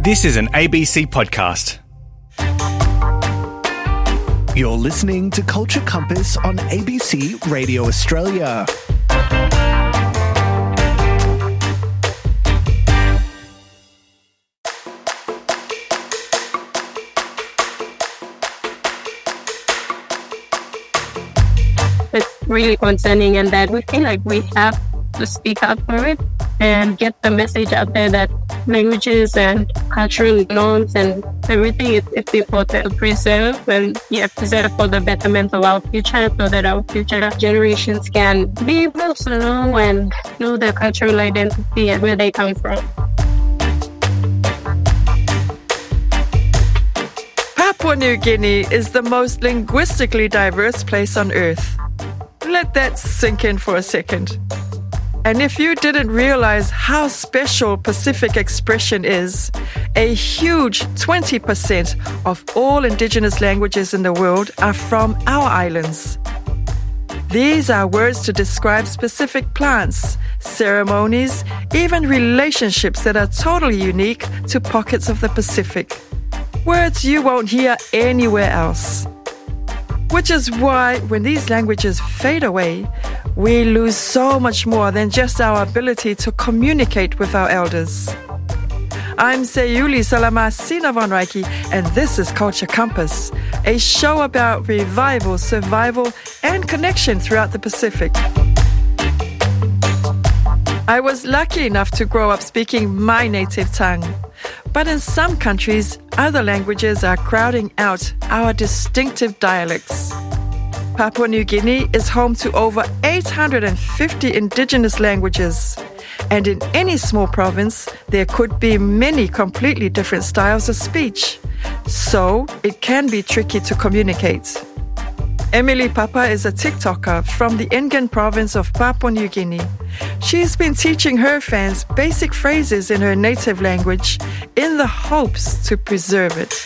This is an ABC podcast. You're listening to Culture Compass on ABC Radio Australia. It's really concerning, and that we feel like we have to speak up for it and get the message out there that languages and cultural norms and everything it's important to preserve, and preserve for the betterment of our future, so that our future generations can be able to know and know their cultural identity and where they come from. Papua New Guinea is the most linguistically diverse place on Earth. Let that sink in for a second. And if you didn't realize how special Pacific expression is, a huge 20% of all indigenous languages in the world are from our islands. These are words to describe specific plants, ceremonies, even relationships that are totally unique to pockets of the Pacific. Words you won't hear anywhere else. Which is why when these languages fade away, we lose so much more than just our ability to communicate with our elders. I'm Sayuli Salamasina von Reiki, and this is Culture Compass, a show about revival, survival, and connection throughout the Pacific. I was lucky enough to grow up speaking my native tongue. But in some countries, other languages are crowding out our distinctive dialects. Papua New Guinea is home to over 850 indigenous languages. And in any small province, there could be many completely different styles of speech. So it can be tricky to communicate. Emily Papa is a TikToker from the Engen province of Papua New Guinea. She's been teaching her fans basic phrases in her native language in the hopes to preserve it.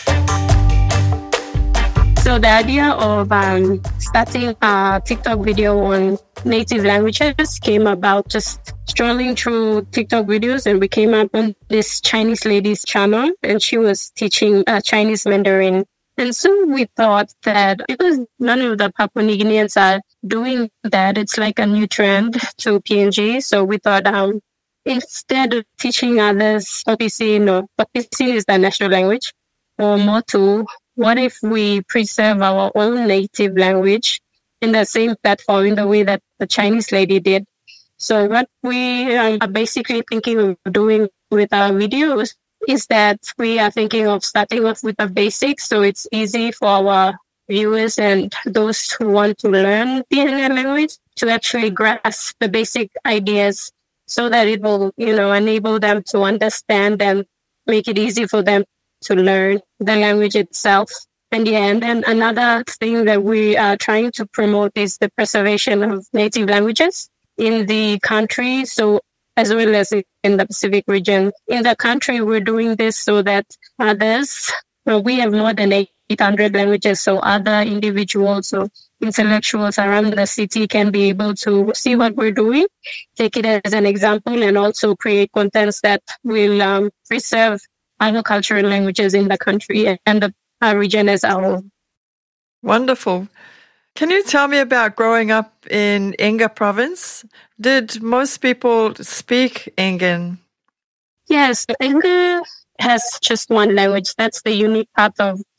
So the idea of starting a TikTok video on native languages came about just strolling through TikTok videos, and we came up on this Chinese lady's channel, and she was teaching Chinese Mandarin. And so we thought that because none of the Papua New Guineans are doing that, it's like a new trend to PNG. So we thought instead of teaching others Papisin, Papisin is the national language, or Motu, what if we preserve our own native language in the same platform in the way that the Chinese lady did? So what we are basically thinking of doing with our videos is that we are thinking of starting off with the basics, so it's easy for our viewers and those who want to learn the language to actually grasp the basic ideas, so that it will, enable them to understand and make it easy for them to learn the language itself. And then another thing that we are trying to promote is the preservation of native languages in the country, so as well as in the Pacific region. In the country, we're doing this so that others, we have more than 800 languages, so other individuals or intellectuals around the city can be able to see what we're doing, take it as an example, and also create contents that will preserve other cultural languages in the country and the region as a whole. Wonderful. Can you tell me about growing up in Engen province? Did most people speak Engen? Yes, Engen has just one language. That's the unique part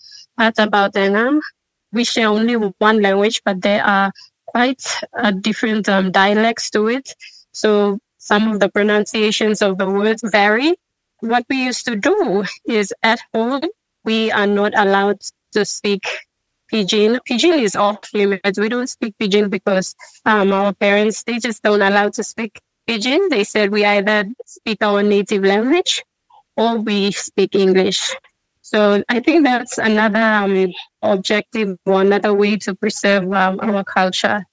about Engen. We share only one language, but there are quite different dialects to it. So some of the pronunciations of the words vary. What we used to do is at home, we are not allowed to speak Pidgin. Pidgin is off limits. We don't speak Pidgin because our parents, they just don't allow to speak Pidgin. They said we either speak our native language or we speak English. So I think that's another objective or another way to preserve our culture.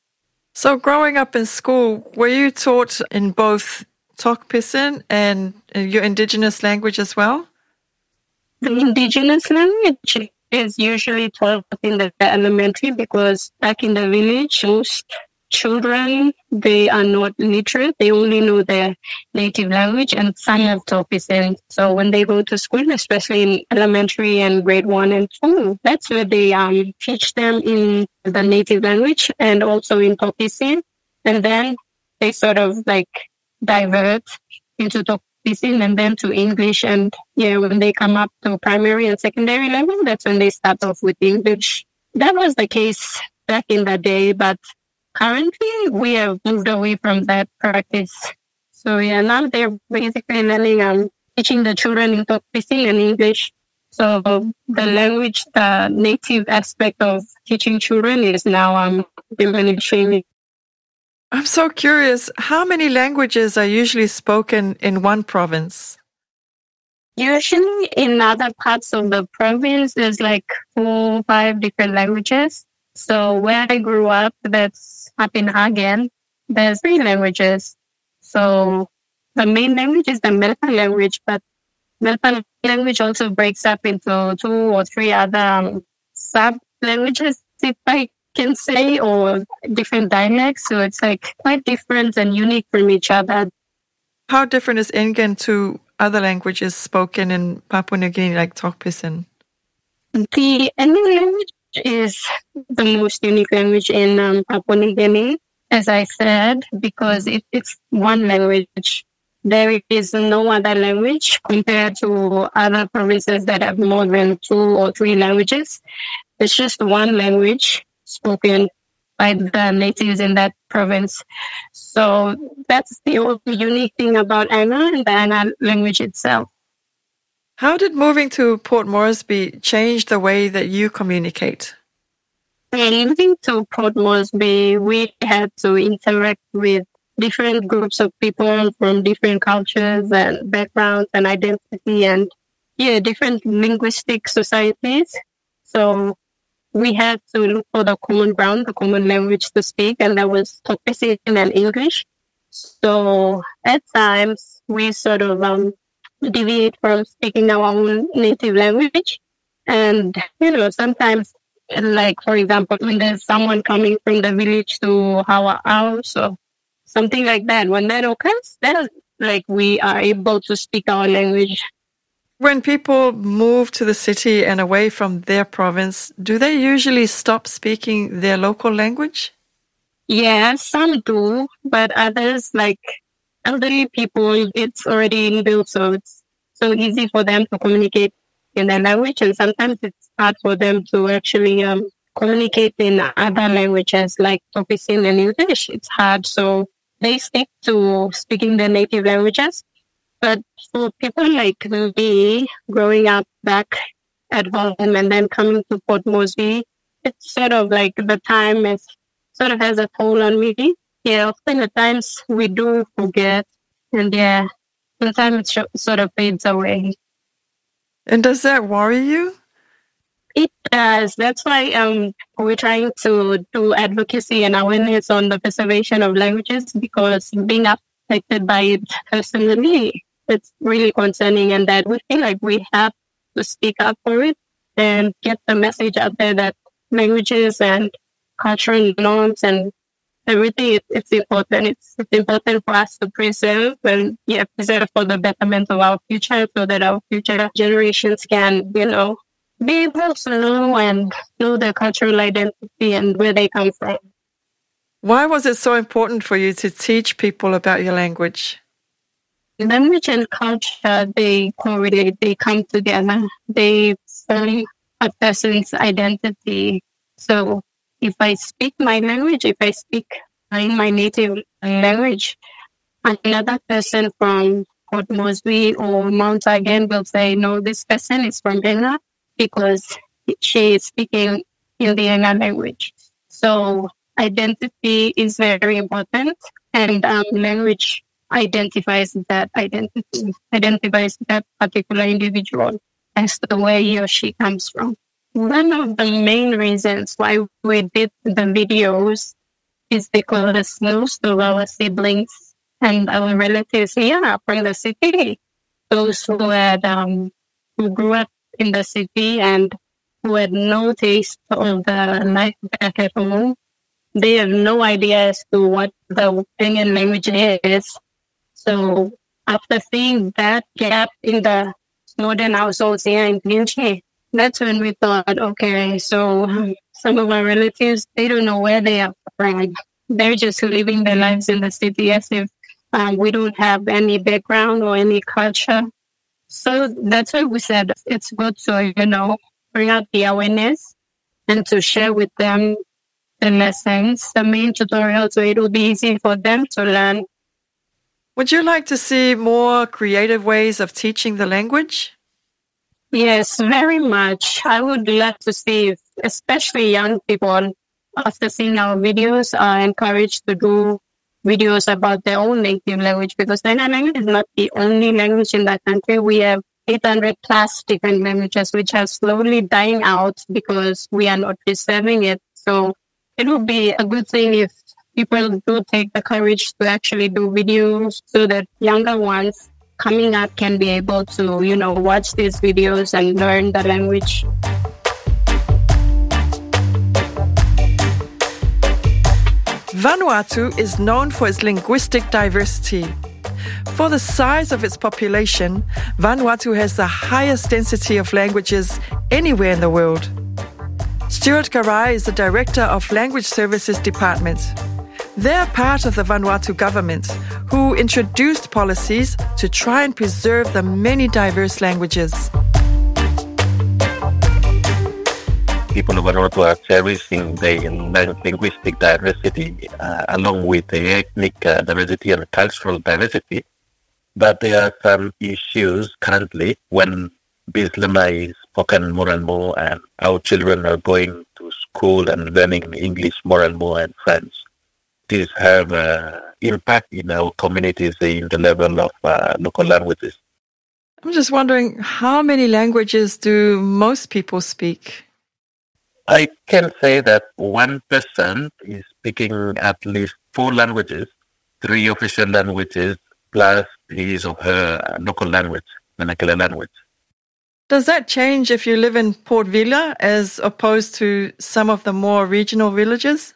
So growing up in school, were you taught in both Tok Pisin and your indigenous language as well? The indigenous language is usually taught in the elementary, because back in the village, most children, they are not literate. They only know their native language, and some have Topisin. So when they go to school, especially in elementary and grade 1 and 2, that's where they teach them in the native language and also in Topisin. And then they sort of like divert into Topisin and then to English. And when they come up to primary and secondary level, that's when they start off with English. That was the case back in the day, but currently we have moved away from that practice. So now they're basically learning, teaching the children in Topisin and English. So the language, the native aspect of teaching children is now diminishing. I'm so curious, how many languages are usually spoken in one province? Usually in other parts of the province, there's like 4 or 5 different languages. So where I grew up, that's up in Hagen, there's 3 languages. So the main language is the Melpa language, but Melpa language also breaks up into 2 or 3 other sub-languages, if I can say, or different dialects. So it's like quite different and unique from each other. How different is Engen to other languages spoken in Papua New Guinea, like Topisin? The Engen language is the most unique language in Papua New Guinea, as I said, because it's one language. There is no other language compared to other provinces that have more than 2 or 3 languages. It's just one language spoken by the natives in that province. So that's the only unique thing about Ana and the Ana language itself. How did moving to Port Moresby change the way that you communicate? When moving to Port Moresby, we had to interact with different groups of people from different cultures and backgrounds and identity and different linguistic societies. So we had to look for the common ground, the common language to speak, and that was Topisin and English. So at times we sort of deviate from speaking our own native language. And, sometimes, like, for example, when there's someone coming from the village to our house or something like that, when that occurs, then, like, we are able to speak our language. When people move to the city and away from their province, do they usually stop speaking their local language? Yeah, some do, but others, like elderly people, it's already inbuilt, so it's so easy for them to communicate in their language, and sometimes it's hard for them to actually communicate in other languages like Topisin and English. It's hard, so they stick to speaking their native languages. But for people like me, growing up back at home and then coming to Port Moresby, it's sort of like the time is sort of has a toll on me. Often at times we do forget, and sometimes it sort of fades away. And does that worry you? It does. That's why we're trying to do advocacy and awareness on the preservation of languages, because being affected by it personally, it's really concerning, and that we feel like we have to speak up for it and get the message out there that languages and cultural norms and everything, it's important. It's important for us to preserve and preserve for the betterment of our future, so that our future generations can, be able to know and know their cultural identity and where they come from. Why was it so important for you to teach people about your language? Language and culture, they correlate, they come together. They form a person's identity. So if I speak my language, if I speak in my native language, another person from Port Moresby or Mount Hagen will say, no, this person is from Enga because she is speaking in the Enga language. So identity is very important, and language identifies that identity, identifies that particular individual as to where he or she comes from. One of the main reasons why we did the videos is because most of our siblings and our relatives here are from the city. Those who grew up in the city and who had no taste of the life back at home, they have no idea as to what the Kenyan language is. So after seeing that gap in the northern households here in PNG, that's when we thought, okay, so some of our relatives, they don't know where they are from. They're just living their lives in the city as if we don't have any background or any culture. So that's why we said it's good to, bring out the awareness and to share with them the lessons, the main tutorials, so it will be easy for them to learn. Would you like to see more creative ways of teaching the language? Yes, very much. I would love to see, especially young people, after seeing our videos, are encouraged to do videos about their own native language, because the language is not the only language in that country. We have 800 plus different languages, which are slowly dying out because we are not preserving it. So it would be a good thing if people do take the courage to actually do videos so that younger ones coming up can be able to, watch these videos and learn the language. Vanuatu is known for its linguistic diversity. For the size of its population, Vanuatu has the highest density of languages anywhere in the world. Stuart Garai is the Director of Language Services Department. They're part of the Vanuatu government, who introduced policies to try and preserve the many diverse languages. People of Vanuatu are cherishing the linguistic diversity along with the ethnic diversity and cultural diversity. But there are some issues currently when Bislama is spoken more and more, and our children are going to school and learning English more and more and French. This have impact in our communities in the level of local languages. I'm just wondering, how many languages do most people speak? I can say that one person is speaking at least 4 languages, 3 official languages, plus his or her local language, vernacular language. Does that change if you live in Port Vila as opposed to some of the more regional villages?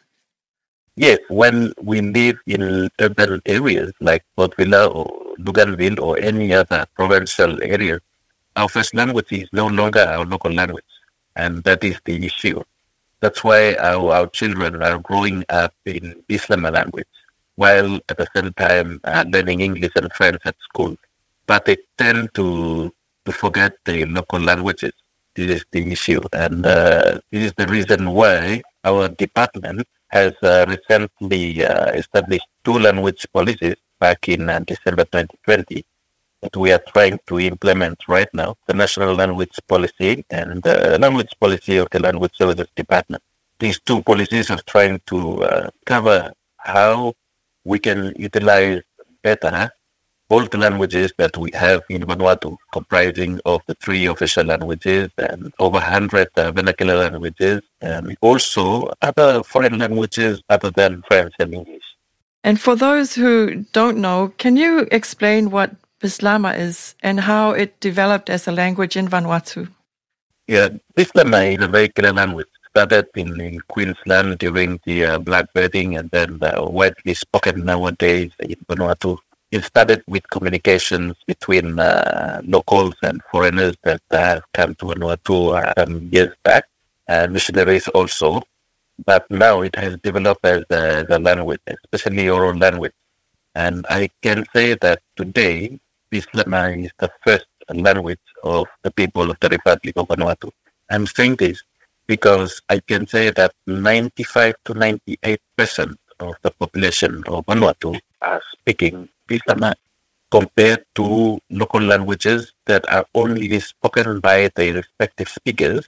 Yes, when we live in urban areas like Port Vila or Luganville or any other provincial area, our first language is no longer our local language, and that is the issue. That's why our children are growing up in Bislama language, while at the same time learning English and French at school. But they tend to forget the local languages. This is the issue, and this is the reason why our department has recently established 2 language policies back in December 2020 that we are trying to implement right now, the National Language Policy and the Language Policy of the Language Services Department. These 2 policies are trying to cover how we can utilize better all the languages that we have in Vanuatu, comprising of the 3 official languages and over 100 vernacular languages, and also other foreign languages other than French and English. And for those who don't know, can you explain what Bislama is and how it developed as a language in Vanuatu? Yeah, Bislama is a very clear language. Started in Queensland during the blackbirding and then widely spoken nowadays in Vanuatu. It started with communications between locals and foreigners that have come to Vanuatu some years back, and missionaries also. But now it has developed as a language, especially oral language. And I can say that today, Bislama is the first language of the people of the Republic of Vanuatu. I'm saying this because I can say that 95 to 98% of the population of Vanuatu are speaking Bislama compared to local languages that are only spoken by the respective speakers,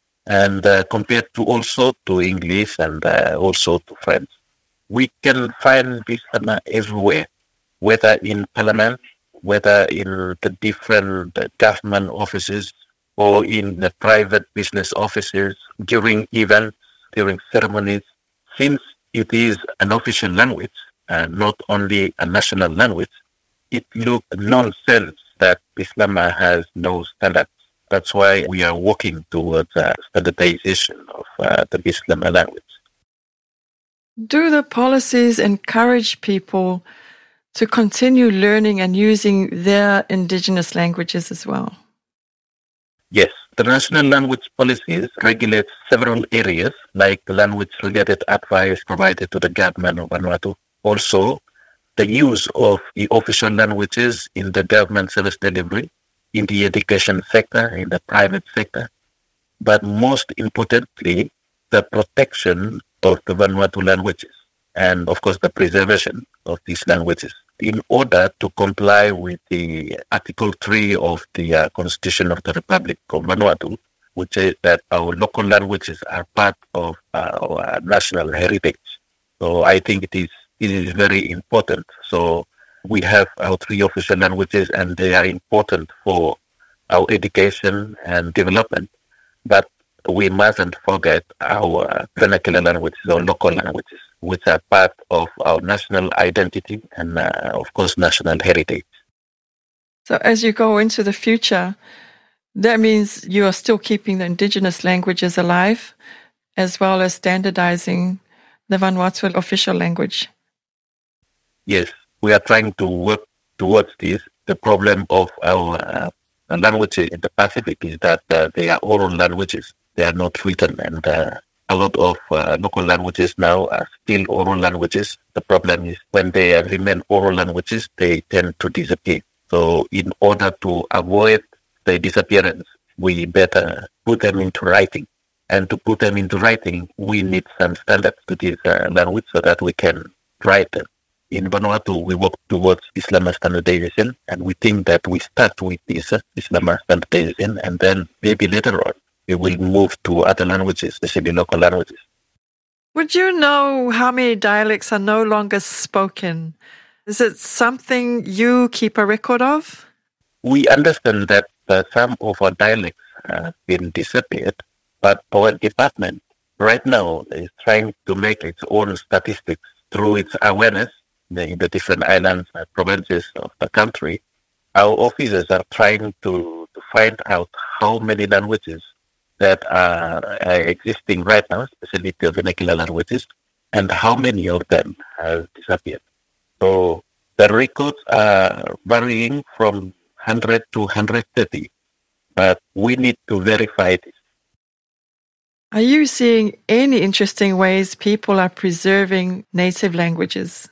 and compared to also to English and also to French. We can find Bislama everywhere, whether in parliament, whether in the different government offices or in the private business offices, during events, during ceremonies. Since it is an official language, and not only a national language, it looks nonsense that Bislama has no standards. That's why we are working towards standardization of the Bislama language. Do the policies encourage people to continue learning and using their indigenous languages as well? Yes, the national language policies regulate several areas, like language-related advice provided to the government of Vanuatu. Also, the use of the official languages in the government service delivery, in the education sector, in the private sector, but most importantly, the protection of the Vanuatu languages and, of course, the preservation of these languages in order to comply with the Article 3 of the Constitution of the Republic of Vanuatu, which is that our local languages are part of our national heritage. So I think it is very important. So we have our 3 official languages, and they are important for our education and development. But we mustn't forget our vernacular languages or local languages, which are part of our national identity and, of course, national heritage. So as you go into the future, that means you are still keeping the indigenous languages alive, as well as standardizing the Vanuatu official language. Yes, we are trying to work towards this. The problem of our languages in the Pacific is that they are oral languages. They are not written, and a lot of local languages now are still oral languages. The problem is when they remain oral languages, they tend to disappear. So in order to avoid the disappearance, we better put them into writing. And to put them into writing, we need some standards to this language so that we can write them. In Vanuatu, we work towards Islama standardization, and we think that we start with this Islama standardization, and then maybe later on, we will move to other languages, especially local languages. Would you know how many dialects are no longer spoken? Is it something you keep a record of? We understand that some of our dialects have been disappeared, but our department right now is trying to make its own statistics through its awareness in the different islands and provinces of the country. Our officers are trying to find out how many languages that are existing right now, especially the vernacular languages, and how many of them have disappeared. So the records are varying from 100 to 130, but we need to verify this. Are you seeing any interesting ways people are preserving native languages?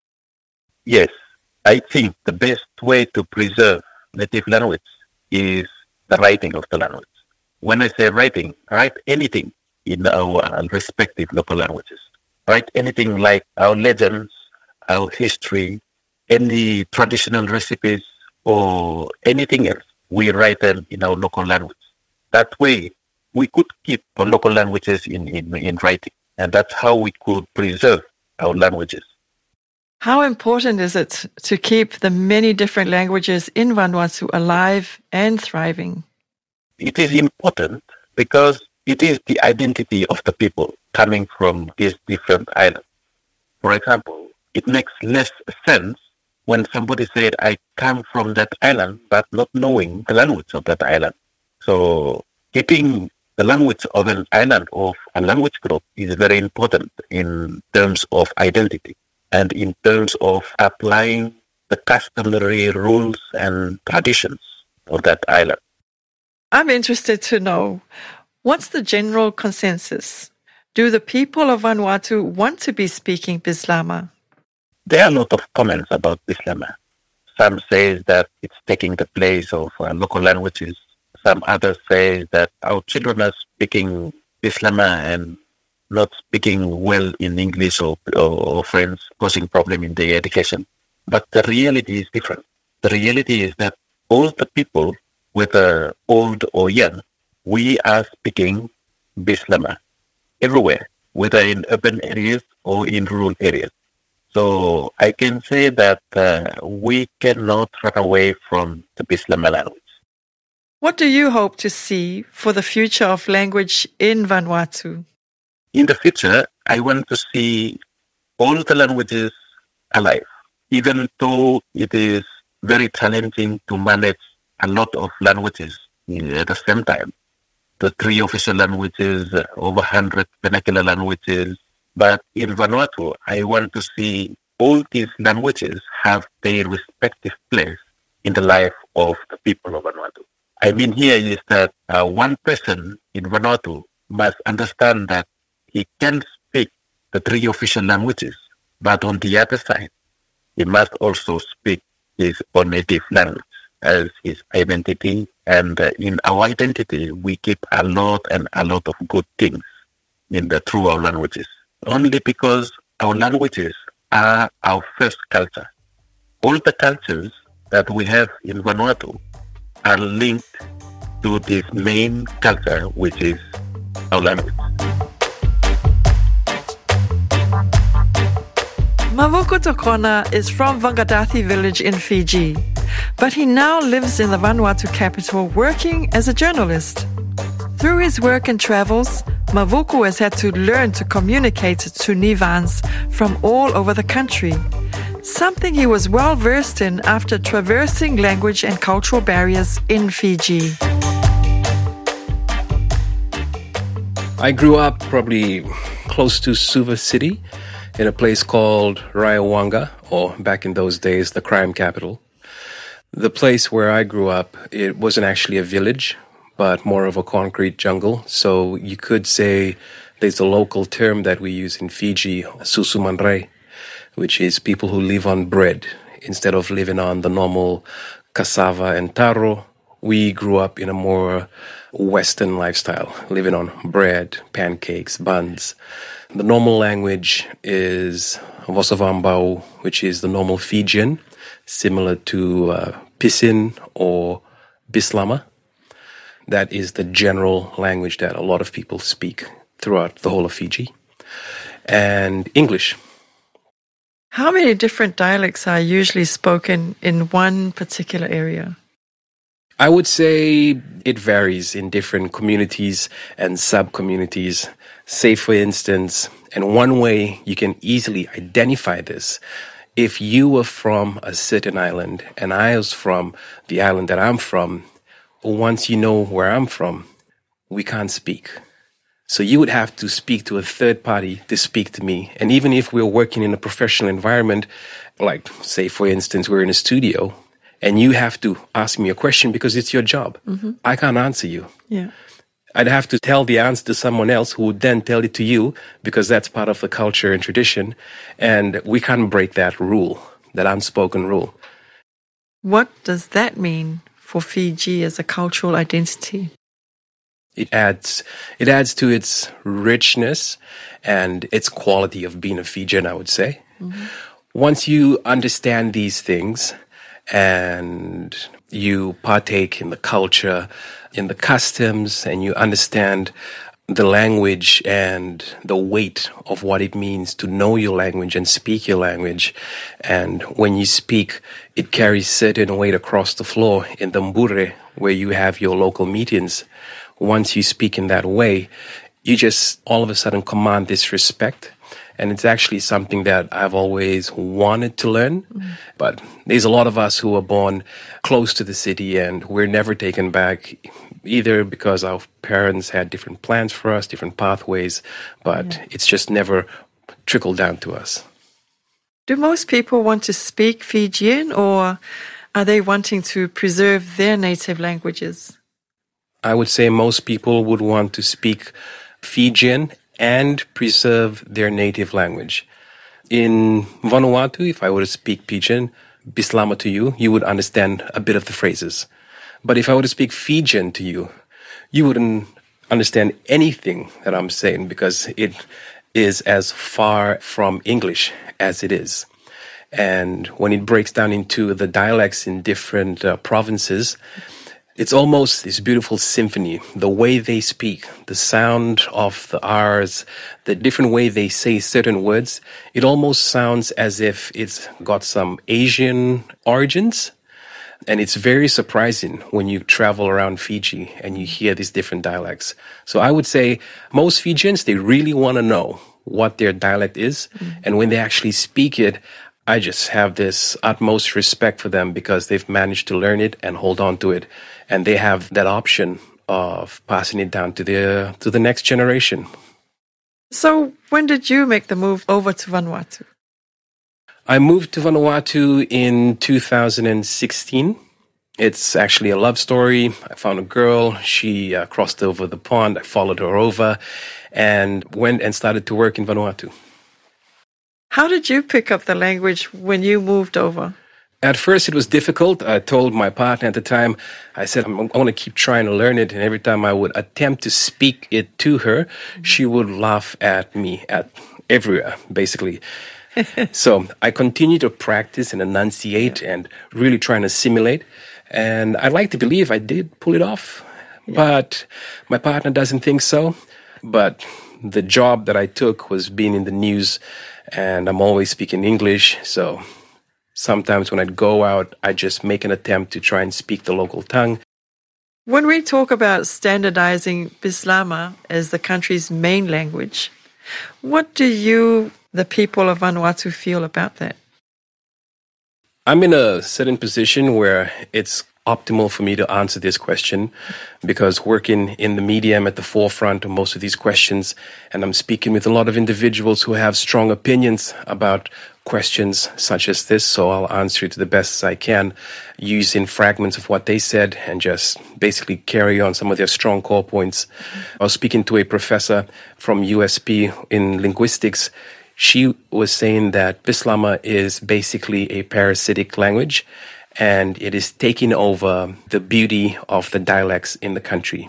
Yes, I think the best way to preserve native language is the writing of the language. When I say writing, write anything in our respective local languages. Write anything like our legends, our history, any traditional recipes, or anything else. We write them in our local language. That way, we could keep our local languages in writing, and that's how we could preserve our languages. How important is it to keep the many different languages in Vanuatu alive and thriving? It is important because it is the identity of the people coming from these different islands. For example, it makes less sense when somebody said, I come from that island, but not knowing the language of that island. So keeping the language of an island, of a language group, is very important in terms of identity and in terms of applying the customary rules and traditions of that island. I'm interested to know, what's the general consensus? Do the people of Vanuatu want to be speaking Bislama? There are a lot of comments about Bislama. Some say that it's taking the place of local languages. Some others say that our children are speaking Bislama and not speaking well in English or French, causing problem in their education. But the reality is different. The reality is that all the people, whether old or young, we are speaking Bislama everywhere, whether in urban areas or in rural areas. So I can say that we cannot run away from the Bislama language. What do you hope to see for the future of language in Vanuatu? In the future, I want to see all the languages alive, even though it is very challenging to manage a lot of languages at the same time. The 3 official languages, over 100 vernacular languages, But in Vanuatu, I want to see all these languages have their respective place in the life of the people of Vanuatu. I mean here is that one person in Vanuatu must understand that he can speak the 3 official languages, but on the other side, he must also speak his own native language as his identity. And in our identity, we keep a lot of good things through our languages. Only because our languages are our first culture. All the cultures that we have in Vanuatu are linked to this main culture, which is our language. Mavoko Tokona is from Vangadathi village in Fiji, but he now lives in the Vanuatu capital working as a journalist. Through his work and travels, Mavoko has had to learn to communicate to Nivans from all over the country, something he was well versed in after traversing language and cultural barriers in Fiji. I grew up probably close to Suva City in a place called Raiawanga, or back in those days, the crime capital. The place where I grew up, it wasn't actually a village, but more of a concrete jungle. So you could say there's a local term that we use in Fiji, susumanrei, which is people who live on bread. Instead of living on the normal cassava and taro, we grew up in a more Western lifestyle, living on bread, pancakes, buns. The normal language is Vosavambau, which is the normal Fijian, similar to Pisin or Bislama. That is the general language that a lot of people speak throughout the whole of Fiji. And English. How many different dialects are usually spoken in one particular area? I would say it varies in different communities and sub-communities. Say, for instance, and one way you can easily identify this, if you were from a certain island and I was from the island that I'm from, once you know where I'm from, we can't speak. So you would have to speak to a third party to speak to me. And even if we're working in a professional environment, like, say, for instance, we're in a studio, and you have to ask me a question because it's your job. Mm-hmm. I can't answer you. Yeah. I'd have to tell the answer to someone else who would then tell it to you because that's part of the culture and tradition. And we can't break that rule, that unspoken rule. What does that mean for Fiji as a cultural identity? It adds to its richness and its quality of being a Fijian, I would say. Mm-hmm. Once you understand these things, and you partake in the culture, in the customs, and you understand the language and the weight of what it means to know your language and speak your language. And when you speak, it carries certain weight across the floor in the mbure, where you have your local meetings. Once you speak in that way, you just all of a sudden command this respect. And it's actually something that I've always wanted to learn. Mm-hmm. But there's a lot of us who are born close to the city and we're never taken back, either because our parents had different plans for us, different pathways, but it's just never trickled down to us. Do most people want to speak Fijian, or are they wanting to preserve their native languages? I would say most people would want to speak Fijian and preserve their native language. In Vanuatu, if I were to speak Pidgin, Bislama to you, you would understand a bit of the phrases. But if I were to speak Fijian to you, you wouldn't understand anything that I'm saying because it is as far from English as it is. And when it breaks down into the dialects in different provinces, it's almost this beautiful symphony. The way they speak, the sound of the R's, the different way they say certain words, it almost sounds as if it's got some Asian origins. And it's very surprising when you travel around Fiji and you hear these different dialects. So I would say most Fijians, they really want to know what their dialect is. Mm-hmm. And when they actually speak it, I just have this utmost respect for them because they've managed to learn it and hold on to it. And they have that option of passing it down to the next generation. So when did you make the move over to Vanuatu? I moved to Vanuatu in 2016. It's actually a love story. I found a girl. She crossed over the pond. I followed her over and went and started to work in Vanuatu. How did you pick up the language when you moved over? At first, it was difficult. I told my partner at the time, I said, I want to keep trying to learn it. And every time I would attempt to speak it to her, she would laugh at me everywhere, basically. So I continued to practice and enunciate and really try and assimilate. And I like to believe I did pull it off, but my partner doesn't think so. But the job that I took was being in the news, and I'm always speaking English. So sometimes when I'd go out, I just make an attempt to try and speak the local tongue. When we talk about standardizing Bislama as the country's main language, what do you, the people of Vanuatu, feel about that? I'm in a certain position where it's optimal for me to answer this question because working in the media, I'm at the forefront of most of these questions, and I'm speaking with a lot of individuals who have strong opinions about questions such as this, so I'll answer it to the best as I can using fragments of what they said and just basically carry on some of their strong core points. I was speaking to a professor from USP in linguistics. She was saying that Bislama is basically a parasitic language, and it is taking over the beauty of the dialects in the country.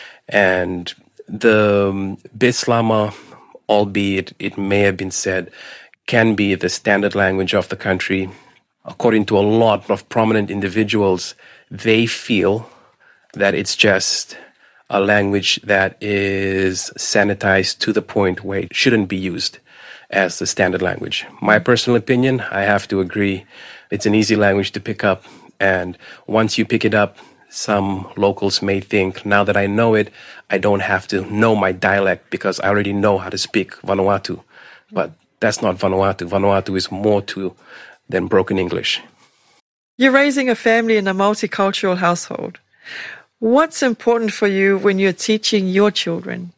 And the Bislama, albeit it may have been said, can be the standard language of the country. According to a lot of prominent individuals, they feel that it's just a language that is sanitized to the point where it shouldn't be used as the standard language. My personal opinion, I have to agree, it's an easy language to pick up. And once you pick it up, some locals may think, now that I know it, I don't have to know my dialect because I already know how to speak Vanuatu. But that's not Vanuatu. Vanuatu is more than broken English. You're raising a family in a multicultural household. What's important for you when you're teaching your children?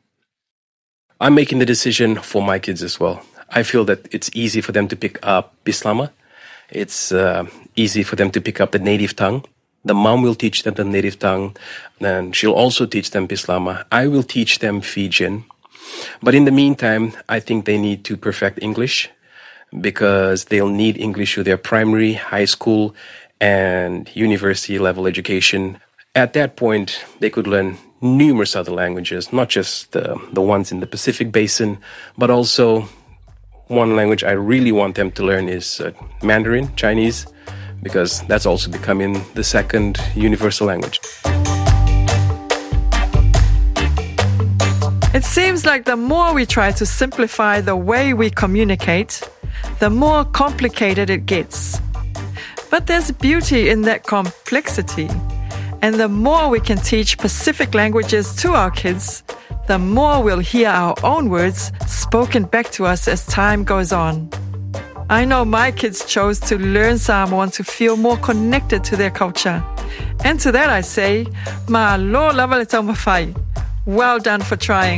I'm making the decision for my kids as well. I feel that it's easy for them to pick up Bislama. It's easy for them to pick up the native tongue. The mom will teach them the native tongue, and she'll also teach them Bislama. I will teach them Fijian. But in the meantime, I think they need to perfect English because they'll need English through their primary, high school, and university level education. At that point, they could learn numerous other languages, not just the ones in the Pacific Basin, but also one language I really want them to learn is Mandarin, Chinese, because that's also becoming the second universal language. It seems like the more we try to simplify the way we communicate, the more complicated it gets. But there's beauty in that complexity. And the more we can teach Pacific languages to our kids, the more we'll hear our own words spoken back to us as time goes on. I know my kids chose to learn Samoan to feel more connected to their culture. And to that I say, mahalo lava le tau mawhai. Well done for trying.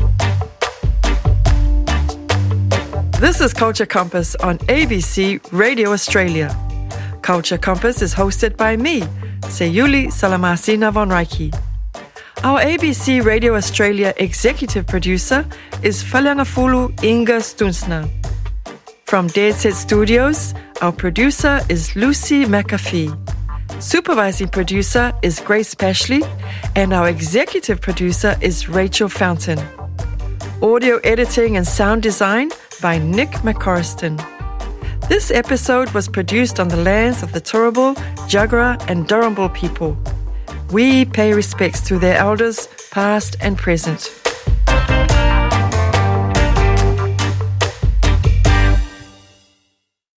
This is Culture Compass on ABC Radio Australia. Culture Compass is hosted by me, Sayuli Salamasina von Reiki. Our ABC Radio Australia executive producer is Falangafulu Inga Stunsner. From Dead Set Studios, our producer is Lucy McAfee. Supervising producer is Grace Pashley, and our executive producer is Rachel Fountain. Audio editing and sound design by Nick McCorriston. This episode was produced on the lands of the Turrbal, Jagera and Durrumbul people. We pay respects to their elders, past and present.